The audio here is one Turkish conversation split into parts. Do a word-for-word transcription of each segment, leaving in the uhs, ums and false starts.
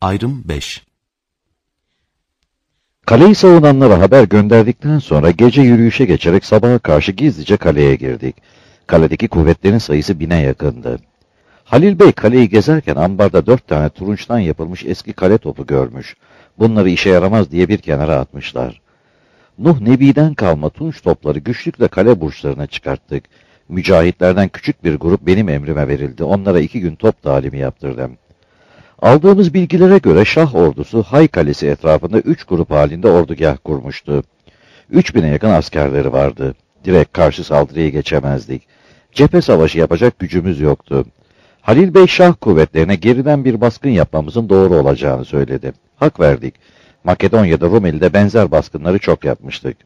Ayrım beş. Kaleyi savunanlara haber gönderdikten sonra gece yürüyüşe geçerek sabaha karşı gizlice kaleye girdik. Kaledeki kuvvetlerin sayısı bine yakındı. Halil Bey kaleyi gezerken ambarda dört tane turunçtan yapılmış eski kale topu görmüş. Bunları işe yaramaz diye bir kenara atmışlar. Nuh Nebi'den kalma tunç topları güçlükle kale burçlarına çıkarttık. Mücahitlerden küçük bir grup benim emrime verildi. Onlara iki gün top talimi yaptırdım. Aldığımız bilgilere göre Şah ordusu Hay Kalesi etrafında üç grup halinde ordugah kurmuştu. Üç bine yakın askerleri vardı. Direkt karşı saldırıyı geçemezdik. Cephe savaşı yapacak gücümüz yoktu. Halil Bey Şah kuvvetlerine geriden bir baskın yapmamızın doğru olacağını söyledi. Hak verdik. Makedonya'da Rumeli'de benzer baskınları çok yapmıştık.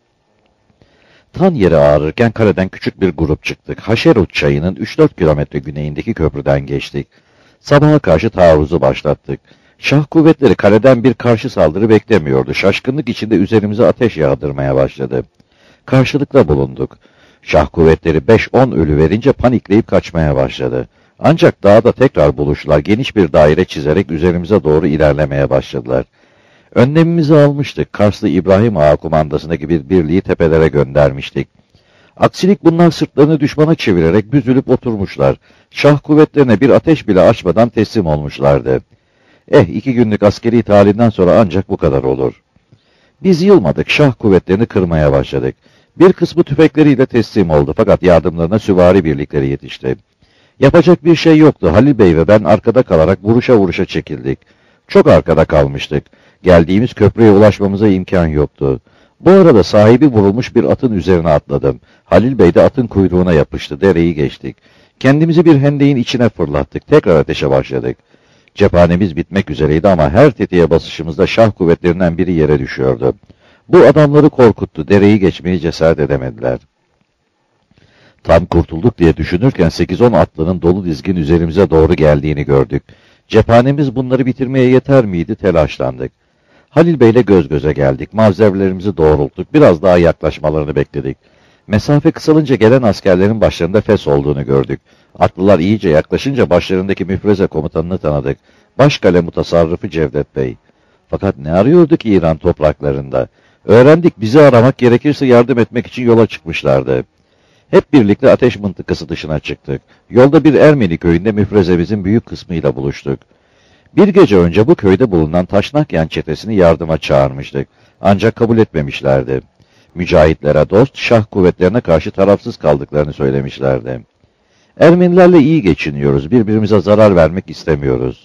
Tan yeri ağrırken kaleden küçük bir grup çıktık. Haşerut çayının üç dört kilometre güneyindeki köprüden geçtik. Sabaha karşı taarruzu başlattık. Şah kuvvetleri kaleden bir karşı saldırı beklemiyordu. Şaşkınlık içinde üzerimize ateş yağdırmaya başladı. Karşılıkla bulunduk. Şah kuvvetleri beş on ölü verince panikleyip kaçmaya başladı. Ancak dağda tekrar buluştular. Geniş bir daire çizerek üzerimize doğru ilerlemeye başladılar. Önlemimizi almıştık. Karslı İbrahim Ağa kumandasındaki bir birliği tepelere göndermiştik. Aksilik bunlar sırtlarını düşmana çevirerek büzülüp oturmuşlar. Şah kuvvetlerine bir ateş bile açmadan teslim olmuşlardı. Eh iki günlük askeri talimden sonra ancak bu kadar olur. Biz yılmadık, Şah kuvvetlerini kırmaya başladık. Bir kısmı tüfekleriyle teslim oldu fakat yardımlarına süvari birlikleri yetişti. Yapacak bir şey yoktu. Halil Bey ve ben arkada kalarak vuruşa vuruşa çekildik. Çok arkada kalmıştık. Geldiğimiz köprüye ulaşmamıza imkan yoktu. Bu arada sahibi vurulmuş bir atın üzerine atladım. Halil Bey de atın kuyruğuna yapıştı. Dereyi geçtik. Kendimizi bir hendeğin içine fırlattık. Tekrar ateşe başladık. Cephanemiz bitmek üzereydi ama her tetiğe basışımızda Şah kuvvetlerinden biri yere düşüyordu. Bu adamları korkuttu. Dereyi geçmeyi cesaret edemediler. Tam kurtulduk diye düşünürken sekiz on atlının dolu dizgin üzerimize doğru geldiğini gördük. Cephanemiz bunları bitirmeye yeter miydi? Telaşlandık. Halil Bey'le göz göze geldik. Mavzerlerimizi doğrulttuk. Biraz daha yaklaşmalarını bekledik. Mesafe kısalınca gelen askerlerin başlarında fes olduğunu gördük. Atlılar iyice yaklaşınca başlarındaki müfreze komutanını tanıdık. Başkale mutasarrıfı Cevdet Bey. Fakat ne arıyorduk İran topraklarında? Öğrendik, bizi aramak gerekirse yardım etmek için yola çıkmışlardı. Hep birlikte ateş mıntıkası dışına çıktık. Yolda bir Ermeni köyünde müfrezemizin büyük kısmıyla buluştuk. Bir gece önce bu köyde bulunan Taşnakyan çetesini yardıma çağırmıştık. Ancak kabul etmemişlerdi. Mücahitlere dost, Şah kuvvetlerine karşı tarafsız kaldıklarını söylemişlerdi. Ermenilerle iyi geçiniyoruz, birbirimize zarar vermek istemiyoruz.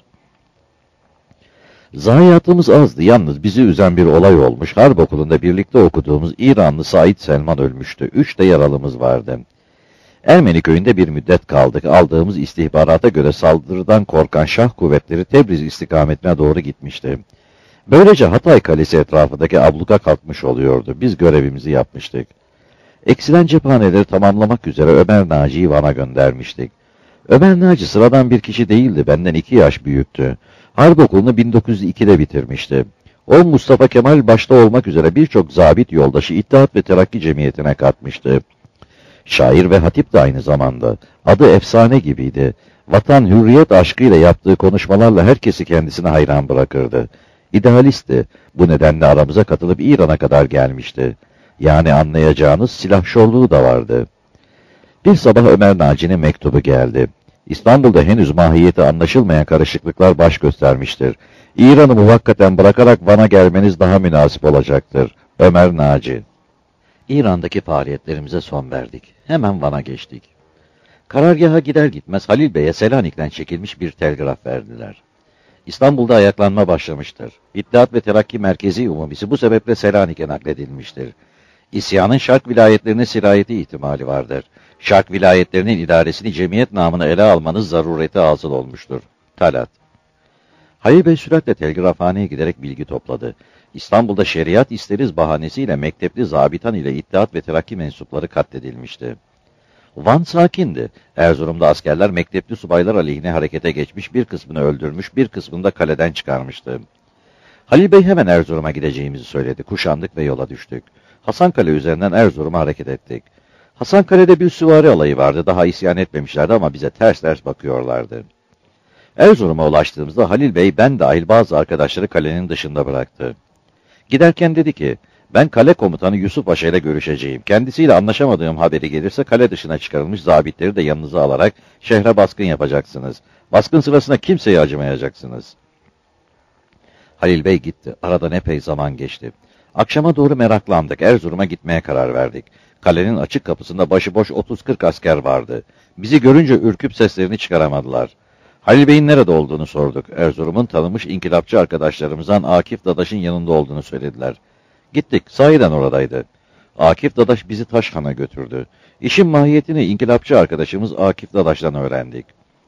Zayiatımız azdı, yalnız bizi üzen bir olay olmuş. Harp okulunda birlikte okuduğumuz İranlı Said Selman ölmüştü. Üç de yaralımız vardı. Ermeni köyünde bir müddet kaldık. Aldığımız istihbarata göre saldırıdan korkan Şah kuvvetleri Tebriz istikametine doğru gitmişti. Böylece Hatay Kalesi etrafındaki abluka kalkmış oluyordu. Biz görevimizi yapmıştık. Eksilen cephaneleri tamamlamak üzere Ömer Naci'yi Van'a göndermiştik. Ömer Naci sıradan bir kişi değildi, benden iki yaş büyüktü. Harp okulunu bin dokuz yüz ikide bitirmişti. O Mustafa Kemal başta olmak üzere birçok zabit yoldaşı İttihat ve Terakki Cemiyeti'ne katmıştı. Şair ve hatip de aynı zamanda. Adı efsane gibiydi. Vatan hürriyet aşkıyla yaptığı konuşmalarla herkesi kendisine hayran bırakırdı. İdealistti. Bu nedenle aramıza katılıp İran'a kadar gelmişti. Yani anlayacağınız silahşorluğu da vardı. Bir sabah Ömer Naci'nin mektubu geldi. İstanbul'da henüz mahiyeti anlaşılmayan karışıklıklar baş göstermiştir. İran'ı muvakkaten bırakarak Van'a gelmeniz daha münasip olacaktır. Ömer Naci. İran'daki faaliyetlerimize son verdik. Hemen Van'a geçtik. Karargaha gider gitmez Halil Bey'e Selanik'ten çekilmiş bir telgraf verdiler. İstanbul'da ayaklanma başlamıştır. İttihat ve Terakki Merkezi Umumisi bu sebeple Selanik'e nakledilmiştir. İsyanın Şark vilayetlerine sirayeti ihtimali vardır. Şark vilayetlerinin idaresini cemiyet namına ele almanız zarureti hasıl olmuştur. Talat. Halil Bey süratle telgrafhaneye giderek bilgi topladı. İstanbul'da şeriat isteriz bahanesiyle mektepli zabitan ile İttihat ve Terakki mensupları katledilmişti. Van sakindi. Erzurum'da askerler mektepli subaylar aleyhine harekete geçmiş, bir kısmını öldürmüş, bir kısmını da kaleden çıkarmıştı. Halil Bey hemen Erzurum'a gideceğimizi söyledi. Kuşandık ve yola düştük. Hasankale üzerinden Erzurum'a hareket ettik. Hasankale'de bir süvari alayı vardı. Daha isyan etmemişlerdi ama bize ters ters bakıyorlardı. Erzurum'a ulaştığımızda Halil Bey ben dahil bazı arkadaşları kalenin dışında bıraktı. Giderken dedi ki, ben kale komutanı Yusuf Paşa ile görüşeceğim. Kendisiyle anlaşamadığım haberi gelirse kale dışına çıkarılmış zabitleri de yanınıza alarak şehre baskın yapacaksınız. Baskın sırasında kimseye acımayacaksınız. Halil Bey gitti. Aradan epey zaman geçti. Akşama doğru meraklandık. Erzurum'a gitmeye karar verdik. Kalenin açık kapısında başıboş otuz kırk asker vardı. Bizi görünce ürküp seslerini çıkaramadılar. Halil Bey'in nerede olduğunu sorduk. Erzurum'un tanınmış inkılapçı arkadaşlarımızdan Akif Dadaş'ın yanında olduğunu söylediler. Gittik. Sahiden oradaydı. Akif Dadaş bizi Taşhan'a götürdü. İşin mahiyetini inkılapçı arkadaşımız Akif Dadaş'tan öğrendik.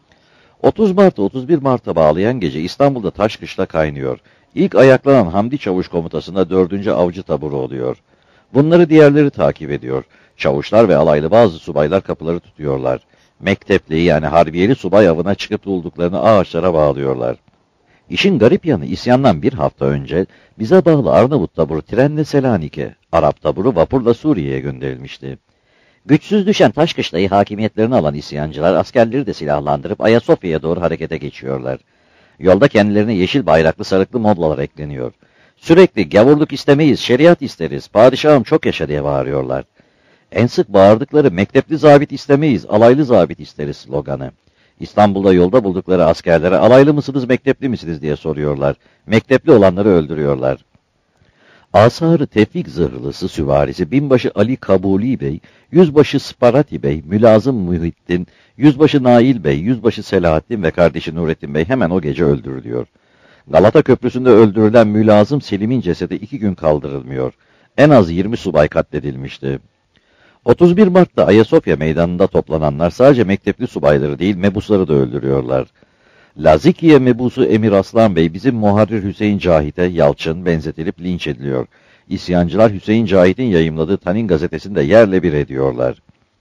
otuz Mart'ı otuz bir Mart'a bağlayan gece İstanbul'da Taşkışla kaynıyor. İlk ayaklanan Hamdi Çavuş komutasında dördüncü avcı taburu oluyor. Bunları diğerleri takip ediyor. Çavuşlar ve alaylı bazı subaylar kapıları tutuyorlar. Mektepli yani harbiyeli subay avına çıkıp bulduklarını ağaçlara bağlıyorlar. İşin garip yanı isyandan bir hafta önce bize bağlı Arnavut taburu trenle Selanik'e, Arap taburu vapurla Suriye'ye gönderilmişti. Güçsüz düşen Taşkışla'yı hakimiyetlerini alan isyancılar askerleri de silahlandırıp Ayasofya'ya doğru harekete geçiyorlar. Yolda kendilerine yeşil bayraklı sarıklı mollalar ekleniyor. Sürekli gavurluk istemeyiz, şeriat isteriz, padişahım çok yaşa diye bağırıyorlar. En sık bağırdıkları mektepli zabit istemeyiz, alaylı zabit isteriz sloganı. İstanbul'da yolda buldukları askerlere alaylı mısınız, mektepli misiniz diye soruyorlar. Mektepli olanları öldürüyorlar. Asarı Tevfik zırhlısı süvarisi binbaşı Ali Kabuli Bey, yüzbaşı Sparati Bey, mülazım Muhittin, yüzbaşı Nail Bey, yüzbaşı Selahattin ve kardeşi Nurettin Bey hemen o gece öldürülüyor. Galata Köprüsü'nde öldürülen mülazım Selim'in cesedi iki gün kaldırılmıyor. En az yirmi subay katledilmişti. otuz bir Mart'ta Ayasofya meydanında toplananlar sadece mektepli subayları değil mebusları da öldürüyorlar. Lazikiye mebusu Emir Aslan Bey bizim muharrir Hüseyin Cahit'e Yalçın benzetilip linç ediliyor. İsyancılar Hüseyin Cahit'in yayımladığı Tanin gazetesini de yerle bir ediyorlar.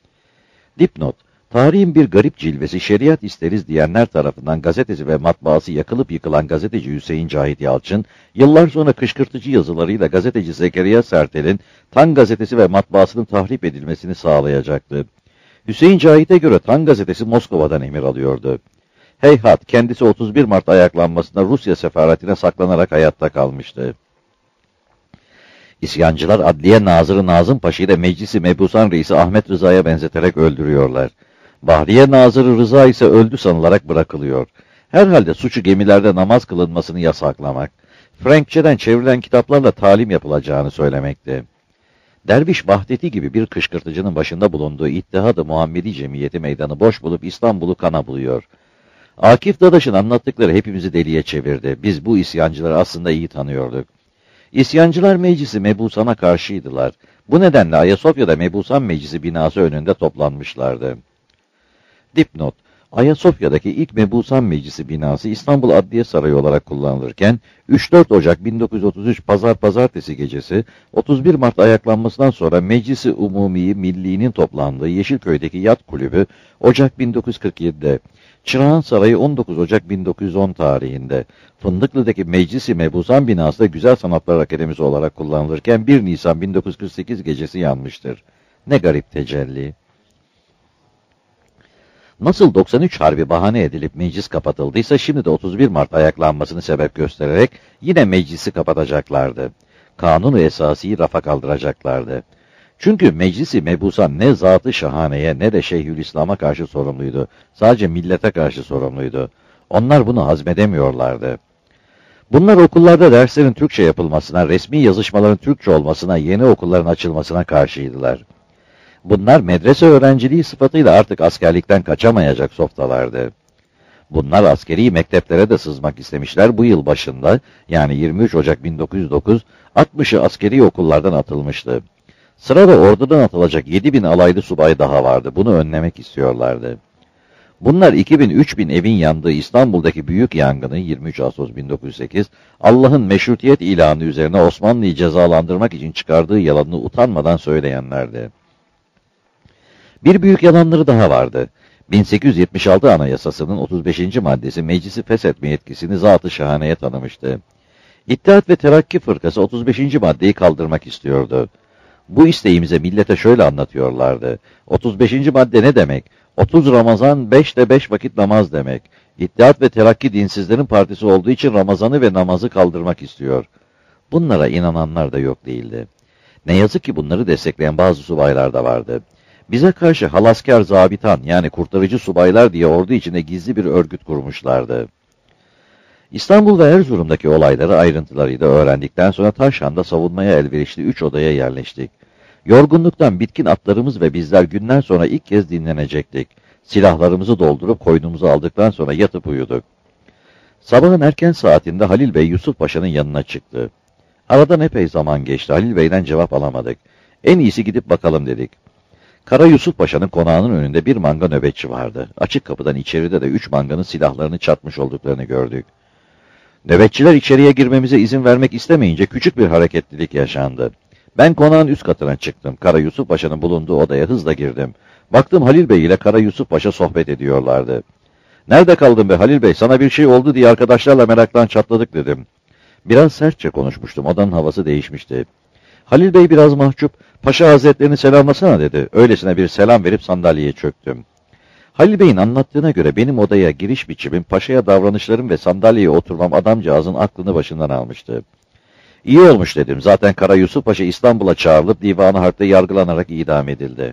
Dipnot: Tarihin bir garip cilvesi şeriat isteriz diyenler tarafından gazetesi ve matbaası yakılıp yıkılan gazeteci Hüseyin Cahit Yalçın, yıllar sonra kışkırtıcı yazılarıyla gazeteci Zekeriya Sertel'in Tan gazetesi ve matbaasının tahrip edilmesini sağlayacaktı. Hüseyin Cahit'e göre Tan gazetesi Moskova'dan emir alıyordu. Heyhat, kendisi otuz bir Mart ayaklanmasında Rusya sefaretine saklanarak hayatta kalmıştı. İsyancılar Adliye Nazırı Nazım Paşa'yı da Meclisi Mebusan Reisi Ahmet Rıza'ya benzeterek öldürüyorlar. Bahriye Nazırı Rıza ise öldü sanılarak bırakılıyor. Herhalde suçu gemilerde namaz kılınmasını yasaklamak, Frenkçeden çevrilen kitaplarla talim yapılacağını söylemekte. Derviş Vahdeti gibi bir kışkırtıcının başında bulunduğu İttihad-ı Muhammedi Cemiyeti meydanı boş bulup İstanbul'u kana buluyor. Akif Dadaş'ın anlattıkları hepimizi deliye çevirdi. Biz bu isyancıları aslında iyi tanıyorduk. İsyancılar Meclisi Mebusan'a karşıydılar. Bu nedenle Ayasofya'da Mebusan Meclisi binası önünde toplanmışlardı. Dipnot: Ayasofya'daki ilk Mebusan Meclisi binası İstanbul Adliye Sarayı olarak kullanılırken üç dört Ocak bin dokuz yüz otuz üç Pazar Pazartesi gecesi otuz bir Mart ayaklanmasından sonra Meclisi Umumi Milli'nin toplandığı Yeşilköy'deki Yat Kulübü Ocak bin dokuz yüz kırk yedi'de, Çırağan Sarayı on dokuz Ocak bin dokuz yüz on tarihinde, Fındıklı'daki Meclisi Mebusan binası da Güzel Sanatlar Akademisi olarak kullanılırken bir Nisan bin dokuz yüz kırk sekiz gecesi yanmıştır. Ne garip tecelli. Nasıl doksan üç Harbi bahane edilip meclis kapatıldıysa şimdi de otuz bir Mart ayaklanmasını sebep göstererek yine meclisi kapatacaklardı. Kanun-u esasiyi rafa kaldıracaklardı. Çünkü Meclisi Mebusan ne Zat-ı Şahane'ye ne de Şeyhülislam'a karşı sorumluydu. Sadece millete karşı sorumluydu. Onlar bunu hazmedemiyorlardı. Bunlar okullarda derslerin Türkçe yapılmasına, resmi yazışmaların Türkçe olmasına, yeni okulların açılmasına karşıydılar. Bunlar medrese öğrenciliği sıfatıyla artık askerlikten kaçamayacak softalardı. Bunlar askeri mekteplere de sızmak istemişler. Bu yıl başında yani yirmi üç Ocak bin dokuz yüz dokuz altmışı askeri okullardan atılmıştı. Sırada ordudan atılacak yedi bin alaylı subay daha vardı. Bunu önlemek istiyorlardı. Bunlar iki bin üç bin evin yandığı İstanbul'daki büyük yangını yirmi üç Ağustos bin dokuz yüz sekiz Allah'ın meşrutiyet ilanı üzerine Osmanlı'yı cezalandırmak için çıkardığı yalanını utanmadan söyleyenlerdi. Bir büyük yalanları daha vardı. bin sekiz yüz yetmiş altı Anayasası'nın otuz beşinci maddesi meclisi feshetme yetkisini Zat-ı Şahane'ye tanımıştı. İttihat ve Terakki Fırkası otuz beşinci maddeyi kaldırmak istiyordu. Bu isteğimize millete şöyle anlatıyorlardı. otuz beşinci madde ne demek? otuz Ramazan beşte beş vakit namaz demek. İttihat ve Terakki dinsizlerin partisi olduğu için Ramazan'ı ve namazı kaldırmak istiyor. Bunlara inananlar da yok değildi. Ne yazık ki bunları destekleyen bazı subaylar da vardı. Bize karşı halaskar zabitan yani kurtarıcı subaylar diye ordu içinde gizli bir örgüt kurmuşlardı. İstanbul ve Erzurum'daki olayları ayrıntılarıyla öğrendikten sonra Taşhan'da savunmaya elverişli üç odaya yerleştik. Yorgunluktan bitkin atlarımız ve bizler günler sonra ilk kez dinlenecektik. Silahlarımızı doldurup koynumuzu aldıktan sonra yatıp uyuduk. Sabahın erken saatinde Halil Bey Yusuf Paşa'nın yanına çıktı. Aradan epey zaman geçti. Halil Bey'den cevap alamadık. En iyisi gidip bakalım dedik. Kara Yusuf Paşa'nın konağının önünde bir manga nöbetçi vardı. Açık kapıdan içeride de üç manganın silahlarını çatmış olduklarını gördük. Nöbetçiler içeriye girmemize izin vermek istemeyince küçük bir hareketlilik yaşandı. Ben konağın üst katına çıktım. Kara Yusuf Paşa'nın bulunduğu odaya hızla girdim. Baktım Halil Bey ile Kara Yusuf Paşa sohbet ediyorlardı. "Nerede kaldın be Halil Bey? Sana bir şey oldu diye arkadaşlarla meraktan çatladık" dedim. Biraz sertçe konuşmuştum. Odanın havası değişmişti. Halil Bey biraz mahcup, "Paşa Hazretlerini selamlasana" dedi. Öylesine bir selam verip sandalyeye çöktüm. Halil Bey'in anlattığına göre benim odaya giriş biçimim, paşaya davranışlarım ve sandalyeye oturmam adamcağızın aklını başından almıştı. İyi olmuş dedim. Zaten Kara Yusuf Paşa İstanbul'a çağrılıp Divan-ı Harp'te yargılanarak idam edildi.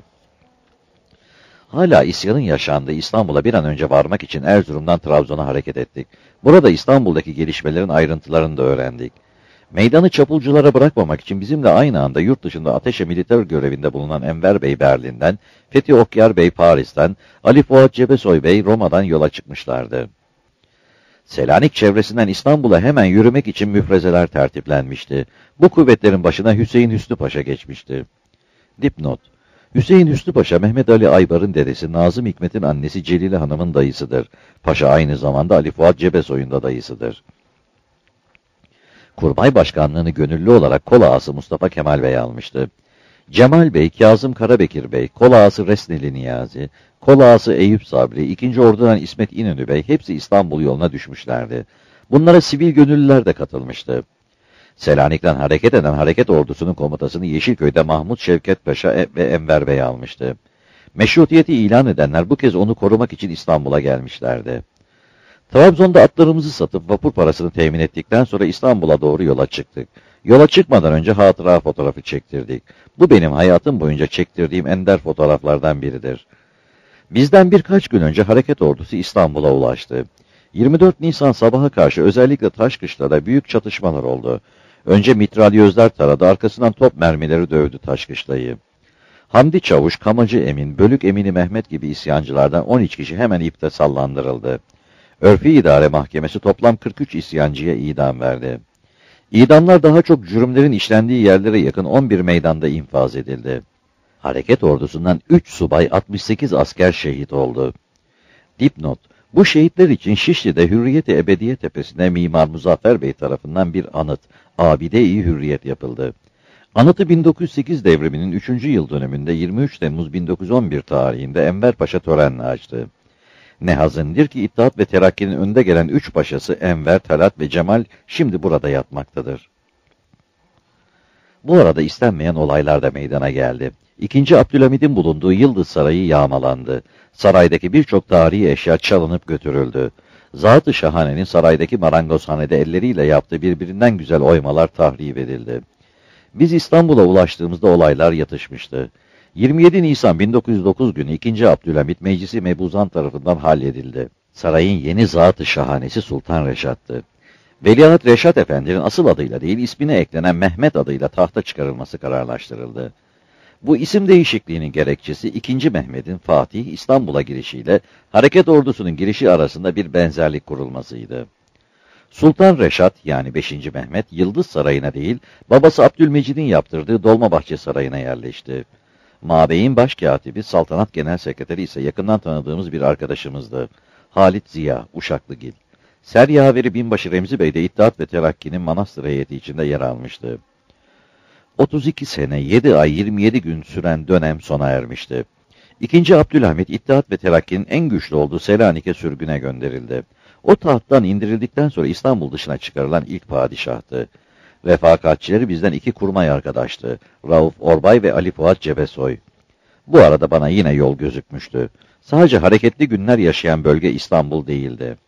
Hala isyanın yaşandığı İstanbul'a bir an önce varmak için Erzurum'dan Trabzon'a hareket ettik. Burada İstanbul'daki gelişmelerin ayrıntılarını da öğrendik. Meydanı çapulculara bırakmamak için bizimle aynı anda yurt dışında ateşe militer görevinde bulunan Enver Bey Berlin'den, Fethi Okyar Bey Paris'ten, Ali Fuat Cebesoy Bey Roma'dan yola çıkmışlardı. Selanik çevresinden İstanbul'a hemen yürümek için müfrezeler tertiplenmişti. Bu kuvvetlerin başına Hüseyin Hüsnü Paşa geçmişti. Dipnot: Hüseyin Hüsnü Paşa, Mehmet Ali Aybar'ın dedesi, Nazım Hikmet'in annesi Celile Hanım'ın dayısıdır. Paşa aynı zamanda Ali Fuat Cebesoy'un da dayısıdır. Kurmay başkanlığını gönüllü olarak kol ağası Mustafa Kemal Bey almıştı. Cemal Bey, Kazım Karabekir Bey, kol ağası Resneli Niyazi, kol ağası Eyüp Sabri, ikinci Ordu'dan İsmet İnönü Bey hepsi İstanbul yoluna düşmüşlerdi. Bunlara sivil gönüllüler de katılmıştı. Selanik'ten hareket eden hareket ordusunun komutasını Yeşilköy'de Mahmut Şevket Paşa ve Enver Bey almıştı. Meşrutiyeti ilan edenler bu kez onu korumak için İstanbul'a gelmişlerdi. Trabzon'da atlarımızı satıp vapur parasını temin ettikten sonra İstanbul'a doğru yola çıktık. Yola çıkmadan önce hatıra fotoğrafı çektirdik. Bu benim hayatım boyunca çektirdiğim ender fotoğraflardan biridir. Bizden birkaç gün önce hareket ordusu İstanbul'a ulaştı. yirmi dört Nisan sabaha karşı özellikle Taşkışla'da büyük çatışmalar oldu. Önce mitralyözler taradı, arkasından top mermileri dövdü Taşkışla'yı. Hamdi Çavuş, Kamacı Emin, Bölük Emini Mehmet gibi isyancılardan on üç kişi hemen ipte sallandırıldı. Örfi İdare Mahkemesi toplam kırk üç isyancıya idam verdi. İdamlar daha çok cürümlerin işlendiği yerlere yakın on bir meydanda infaz edildi. Hareket ordusundan üç subay, altmış sekiz asker şehit oldu. Dipnot: Bu şehitler için Şişli'de Hürriyet-i Ebediye Tepesi'ne Mimar Muzaffer Bey tarafından bir anıt, Abide-i Hürriyet yapıldı. Anıtı bin dokuz yüz sekiz devriminin üçüncü yıl dönümünde yirmi üç Temmuz bin dokuz yüz on bir tarihinde Enver Paşa törenle açtı. Ne hazindir ki İttihat ve Terakki'nin önde gelen üç paşası Enver, Talat ve Cemal şimdi burada yatmaktadır. Bu arada istenmeyen olaylar da meydana geldi. İkinci Abdülhamid'in bulunduğu Yıldız Sarayı yağmalandı. Saraydaki birçok tarihi eşya çalınıp götürüldü. Zat-ı Şahane'nin saraydaki marangozhanede elleriyle yaptığı birbirinden güzel oymalar tahrip edildi. Biz İstanbul'a ulaştığımızda olaylar yatışmıştı. yirmi yedi Nisan bin dokuz yüz dokuz günü ikinci Abdülhamid Meclisi Mebuzan tarafından halledildi. Sarayın yeni Zat-ı Şahanesi Sultan Reşat'tı. Veliaht Reşat Efendi'nin asıl adıyla değil ismine eklenen Mehmet adıyla tahta çıkarılması kararlaştırıldı. Bu isim değişikliğinin gerekçesi ikinci Mehmet'in Fatih İstanbul'a girişiyle hareket ordusunun girişi arasında bir benzerlik kurulmasıydı. Sultan Reşat yani beşinci Mehmet Yıldız Sarayı'na değil babası Abdülmecid'in yaptırdığı Dolmabahçe Sarayı'na yerleşti. Mabey'in başkatibi Saltanat Genel Sekreteri ise yakından tanıdığımız bir arkadaşımızdı. Halit Ziya Uşaklıgil. Seryaveri Binbaşı Remzi Bey de İttihat ve Terakki'nin Manastır heyeti içinde yer almıştı. otuz iki sene, yedi ay, yirmi yedi gün süren dönem sona ermişti. İkinci Abdülhamid, İttihat ve Terakki'nin en güçlü olduğu Selanik'e sürgüne gönderildi. O tahttan indirildikten sonra İstanbul dışına çıkarılan ilk padişahtı. Refakatçileri bizden iki kurmay arkadaştı. Rauf Orbay ve Ali Fuat Cebesoy. Bu arada bana yine yol gözükmüştü. Sadece hareketli günler yaşayan bölge İstanbul değildi.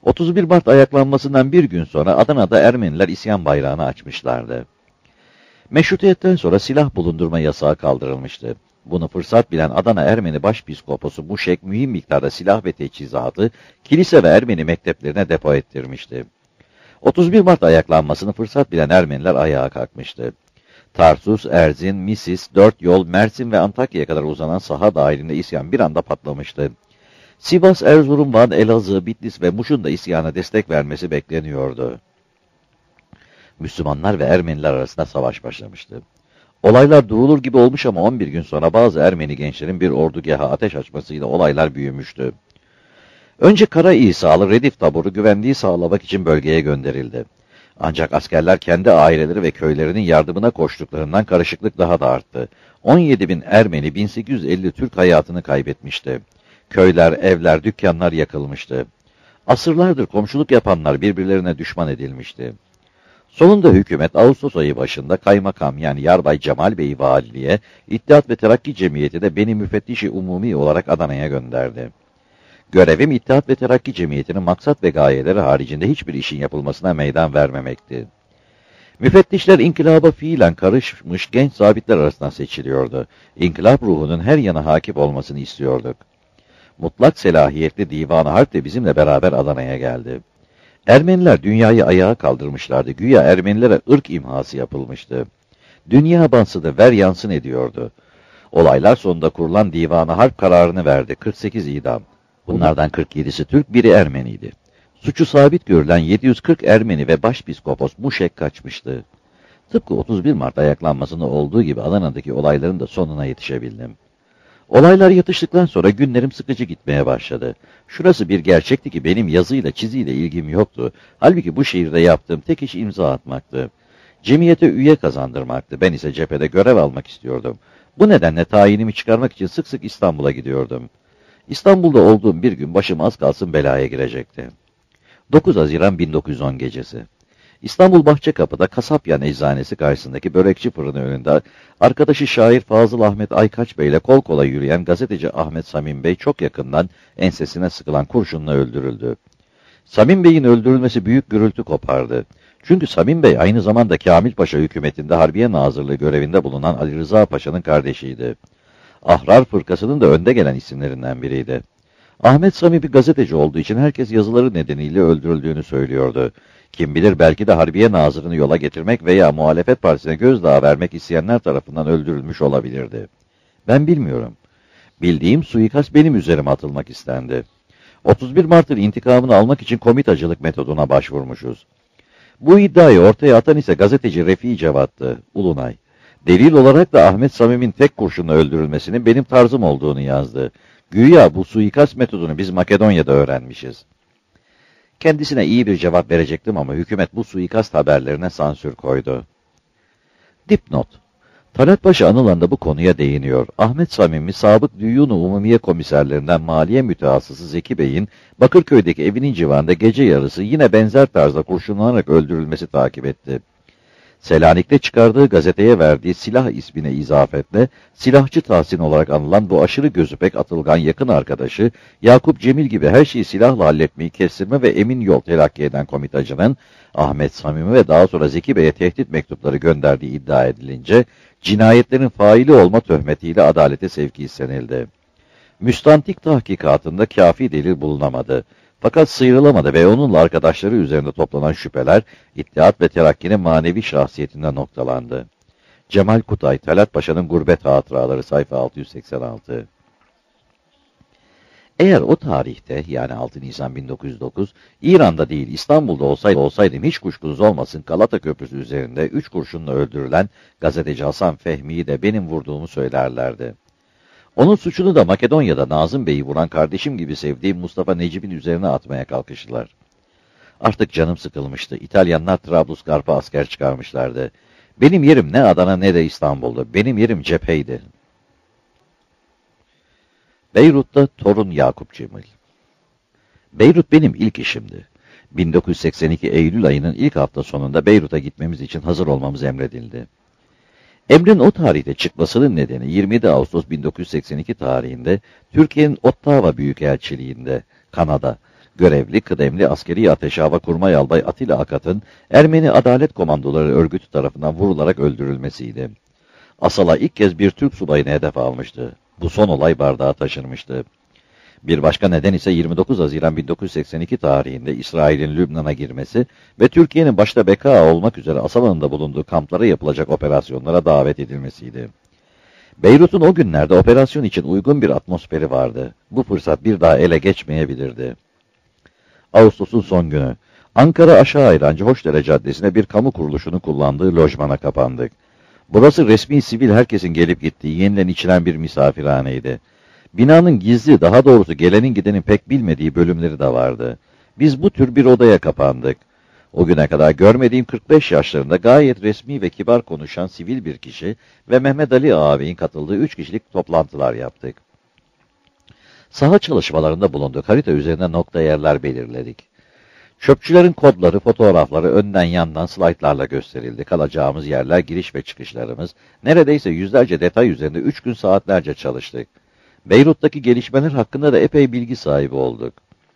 otuz bir Mart ayaklanmasından bir gün sonra Adana'da Ermeniler isyan bayrağını açmışlardı. Meşrutiyetten sonra silah bulundurma yasağı kaldırılmıştı. Bunu fırsat bilen Adana Ermeni Başpiskoposu Muşek mühim miktarda silah ve teçhizatı kilise ve Ermeni mekteplerine depo ettirmişti. otuz bir Mart ayaklanmasını fırsat bilen Ermeniler ayağa kalkmıştı. Tarsus, Erzin, Misis, Dört Yol, Mersin ve Antakya'ya kadar uzanan saha dahilinde isyan bir anda patlamıştı. Sivas, Erzurum, Van, Elazığ, Bitlis ve Muş'un da isyana destek vermesi bekleniyordu. Müslümanlar ve Ermeniler arasında savaş başlamıştı. Olaylar durulur gibi olmuş ama on bir gün sonra bazı Ermeni gençlerin bir ordugaha ateş açmasıyla olaylar büyümüştü. Önce Kara İsa'lı Redif taburu güvenliği sağlamak için bölgeye gönderildi. Ancak askerler kendi aileleri ve köylerinin yardımına koştuklarından karışıklık daha da arttı. on yedi bin Ermeni, bin sekiz yüz elli Türk hayatını kaybetmişti. Köyler, evler, dükkanlar yakılmıştı. Asırlardır komşuluk yapanlar birbirlerine düşman edilmişti. Sonunda hükümet Ağustos ayı başında kaymakam yani Yarbay Cemal Bey'i valiliğe, İttihat ve Terakki Cemiyeti de beni müfettişi umumi olarak Adana'ya gönderdi. Görevim İttihat ve Terakki Cemiyeti'nin maksat ve gayeleri haricinde hiçbir işin yapılmasına meydan vermemekti. Müfettişler inkılaba fiilen karışmış genç zabitler arasından seçiliyordu. İnkılap ruhunun her yana hakim olmasını istiyorduk. Mutlak selahiyetli Divan-ı Harp de bizimle beraber Adana'ya geldi. Ermeniler dünyayı ayağa kaldırmışlardı. Güya Ermenilere ırk imhası yapılmıştı. Dünya bansıdı, ver yansın ediyordu. Olaylar sonunda kurulan Divan-ı Harp kararını verdi. kırk sekiz idam. Bunlardan kırk yedisi Türk, biri Ermeniydi. Suçu sabit görülen yedi yüz kırk Ermeni ve Başpiskopos Muşek kaçmıştı. Tıpkı otuz bir Mart ayaklanmasında olduğu gibi Adana'daki olayların da sonuna yetişebildim. Olaylar yatıştıktan sonra günlerim sıkıcı gitmeye başladı. Şurası bir gerçekti ki benim yazıyla çiziyle ilgim yoktu. Halbuki bu şehirde yaptığım tek iş imza atmaktı. Cemiyete üye kazandırmaktı. Ben ise cephede görev almak istiyordum. Bu nedenle tayinimi çıkarmak için sık sık İstanbul'a gidiyordum. İstanbul'da olduğum bir gün başım az kalsın belaya girecekti. dokuz Haziran bin dokuz yüz on gecesi. İstanbul Bahçekapı'da Kasapyan Eczanesi karşısındaki börekçi fırını önünde arkadaşı şair Fazıl Ahmet Aykaç Bey ile kol kola yürüyen gazeteci Ahmet Samim Bey çok yakından ensesine sıkılan kurşunla öldürüldü. Samim Bey'in öldürülmesi büyük gürültü kopardı. Çünkü Samim Bey aynı zamanda Kamil Paşa hükümetinde Harbiye Nazırlığı görevinde bulunan Ali Rıza Paşa'nın kardeşiydi. Ahrar Fırkası'nın da önde gelen isimlerinden biriydi. Ahmet Samim bir gazeteci olduğu için herkes yazıları nedeniyle öldürüldüğünü söylüyordu. Kim bilir belki de Harbiye Nazırı'nı yola getirmek veya muhalefet partisine gözdağı vermek isteyenler tarafından öldürülmüş olabilirdi. Ben bilmiyorum. Bildiğim suikast benim üzerime atılmak istendi. otuz bir Mart'ın intikamını almak için komitacılık metoduna başvurmuşuz. Bu iddiayı ortaya atan ise gazeteci Refii Cevat'tı, Ulunay. Delil olarak da Ahmet Samim'in tek kurşunla öldürülmesinin benim tarzım olduğunu yazdı. Güya bu suikast metodunu biz Makedonya'da öğrenmişiz. Kendisine iyi bir cevap verecektim ama hükümet bu suikast haberlerine sansür koydu. Dipnot. Talat Paşa anılarında bu konuya değiniyor. Ahmet Samimi, sabık Düyun-u Umumiye komiserlerinden Maliye Mütehassısı Zeki Bey'in Bakırköy'deki evinin civarında gece yarısı yine benzer tarzda kurşunlanarak öldürülmesi takip etti. Selanik'te çıkardığı gazeteye verdiği silah ismine izafetle, silahçı Tahsin olarak anılan bu aşırı gözüpek atılgan yakın arkadaşı, Yakup Cemil gibi her şeyi silahla halletmeyi kestirme ve emin yol telakki eden komitacının, Ahmet Samimi ve daha sonra Zeki Bey'e tehdit mektupları gönderdiği iddia edilince, cinayetlerin faili olma töhmetiyle adalete sevki istenildi. Müstantik tahkikatında kafi delil bulunamadı. Fakat sıyrılamadı ve onunla arkadaşları üzerinde toplanan şüpheler, İttihat ve Terakki'nin manevi şahsiyetinde noktalandı. Cemal Kutay, Talat Paşa'nın Gurbet Hatıraları, sayfa altı yüz seksen altı. Eğer o tarihte, yani altı Nisan bin dokuz yüz dokuz, İran'da değil İstanbul'da olsaydı, olsaydım hiç kuşkunuz olmasın Galata Köprüsü üzerinde üç kurşunla öldürülen gazeteci Hasan Fehmi'yi de benim vurduğumu söylerlerdi. Onun suçunu da Makedonya'da Nazım Bey'i vuran kardeşim gibi sevdiğim Mustafa Necip'in üzerine atmaya kalkıştılar. Artık canım sıkılmıştı. İtalyanlar Trablusgarp'a asker çıkarmışlardı. Benim yerim ne Adana ne de İstanbul'du. Benim yerim cepheydi. Beyrut'ta torun Yakup Cemil. Beyrut benim ilk işimdi. bin dokuz yüz seksen iki Eylül ayının ilk hafta sonunda Beyrut'a gitmemiz için hazır olmamız emredildi. Emrin o tarihte çıkmasının nedeni yirmi yedi Ağustos bin dokuz yüz seksen iki tarihinde Türkiye'nin Ottawa Büyükelçiliğinde, Kanada, Görevli, kıdemli askeri ateşe hava kurmay albay Atilla Akat'ın Ermeni Adalet Komandoları örgütü tarafından vurularak öldürülmesiydi. Asala ilk kez bir Türk subayını hedef almıştı. Bu son olay bardağa taşırmıştı. Bir başka neden ise yirmi dokuz Haziran bin dokuz yüz seksen iki tarihinde İsrail'in Lübnan'a girmesi ve Türkiye'nin başta Beka olmak üzere Asala'nın da bulunduğu kamplara yapılacak operasyonlara davet edilmesiydi. Beyrut'un o günlerde operasyon için uygun bir atmosferi vardı. Bu fırsat bir daha ele geçmeyebilirdi. Ağustos'un son günü. Ankara Aşağı Ayrancı Hoşdere Caddesi'ne bir kamu kuruluşunun kullandığı lojmana kapandık. Burası resmi sivil herkesin gelip gittiği, yenilen içilen bir misafirhaneydi. Binanın gizli, daha doğrusu gelenin gidenin pek bilmediği bölümleri de vardı. Biz bu tür bir odaya kapandık. O güne kadar görmediğim kırk beş yaşlarında gayet resmi ve kibar konuşan sivil bir kişi ve Mehmet Ali ağabeyin katıldığı üç kişilik toplantılar yaptık. Saha çalışmalarında bulunduk, harita üzerine nokta yerler belirledik. Çöpçülerin kodları, fotoğrafları önden yandan slaytlarla gösterildi. Kalacağımız yerler, giriş ve çıkışlarımız, neredeyse yüzlerce detay üzerinde üç gün saatlerce çalıştık. Beyrut'taki gelişmeler hakkında da epey bilgi sahibi olduk.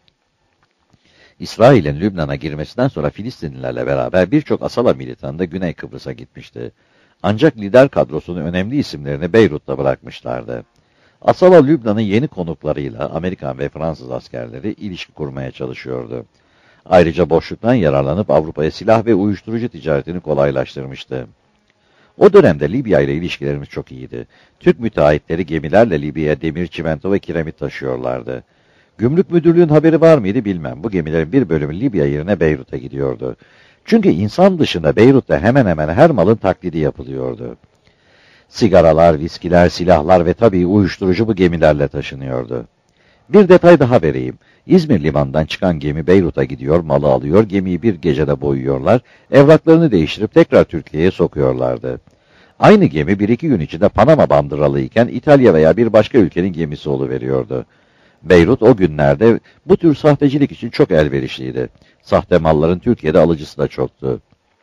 İsrail'in Lübnan'a girmesinden sonra Filistinlilerle beraber birçok Asala militanı da Güney Kıbrıs'a gitmişti. Ancak lider kadrosunun önemli isimlerini Beyrut'ta bırakmışlardı. Asala Lübnan'ın yeni konuklarıyla Amerikan ve Fransız askerleri ilişki kurmaya çalışıyordu. Ayrıca boşluktan yararlanıp Avrupa'ya silah ve uyuşturucu ticaretini kolaylaştırmıştı. O dönemde Libya ile ilişkilerimiz çok iyiydi. Türk müteahhitleri gemilerle Libya'ya demir, çimento ve kiremit taşıyorlardı. Gümrük müdürlüğün haberi var mıydı bilmem. Bu gemilerin bir bölümü Libya yerine Beyrut'a gidiyordu. Çünkü insan dışında Beyrut'ta hemen hemen her malın taklidi yapılıyordu. Sigaralar, viskiler, silahlar ve tabii uyuşturucu bu gemilerle taşınıyordu. Bir detay daha vereyim. İzmir limanından çıkan gemi Beyrut'a gidiyor, malı alıyor, gemiyi bir gecede boyuyorlar, evraklarını değiştirip tekrar Türkiye'ye sokuyorlardı. Aynı gemi bir iki gün içinde Panama bandıralı iken İtalya veya bir başka ülkenin gemisi oluveriyordu. Beyrut o günlerde bu tür sahtecilik için çok elverişliydi. Sahte malların Türkiye'de alıcısı da çoktu.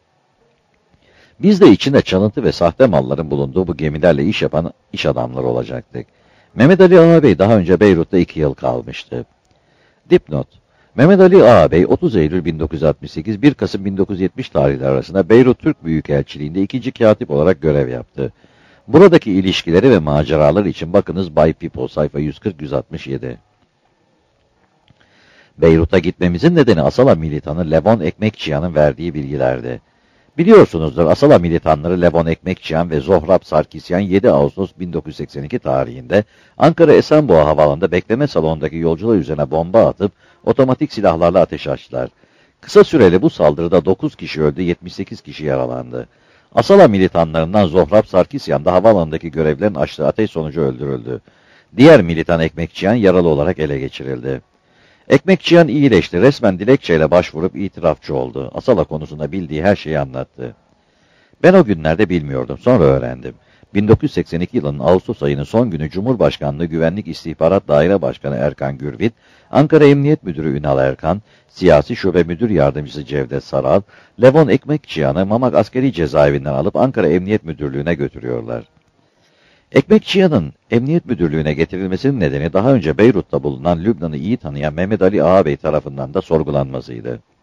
Biz de içinde çalıntı ve sahte malların bulunduğu bu gemilerle iş yapan iş adamları olacaktık. Mehmet Ali ağabey daha önce Beyrut'ta iki yıl kalmıştı. Dipnot: Mehmet Ali ağabey otuz Eylül bin dokuz yüz altmış sekiz bir Kasım bin dokuz yüz yetmiş tarihleri arasında Beyrut Türk Büyükelçiliğinde ikinci katip olarak görev yaptı. Buradaki ilişkileri ve maceraları için bakınız Bay People sayfa yüz kırk yüz altmış yedi. Beyrut'a gitmemizin nedeni Asala militanı Levon Ekmekçiyan'ın verdiği bilgilerdi. Biliyorsunuzdur, Asala militanları Levon Ekmekçiyan ve Zohrab Sarkisyan yedi Ağustos bin dokuz yüz seksen iki tarihinde Ankara Esenboğa Havaalanı'nda bekleme salonundaki yolcular üzerine bomba atıp otomatik silahlarla ateş açtılar. Kısa süreli bu saldırıda dokuz kişi öldü, yetmiş sekiz kişi yaralandı. Asala militanlarından Zohrab Sarkisyan da havaalanındaki görevlilerin açtığı ateş sonucu öldürüldü. Diğer militan Ekmekçiyan yaralı olarak ele geçirildi. Ekmekçiyan iyileşti, resmen dilekçeyle başvurup itirafçı oldu. Asala konusunda bildiği her şeyi anlattı. Ben o günlerde bilmiyordum, sonra öğrendim. bin dokuz yüz seksen iki yılının Ağustos ayının son günü Cumhurbaşkanlığı Güvenlik İstihbarat Daire Başkanı Erkan Gürvit, Ankara Emniyet Müdürü Ünal Erkan, Siyasi Şube Müdür Yardımcısı Cevdet Saral, Levon Ekmekçiyan'ı Mamak Askeri Cezaevinden alıp Ankara Emniyet Müdürlüğü'ne götürüyorlar. Ekmekçiyan'ın Emniyet Müdürlüğü'ne getirilmesinin nedeni daha önce Beyrut'ta bulunan Lübnan'ı iyi tanıyan Mehmet Ali ağabey tarafından da sorgulanmasıydı.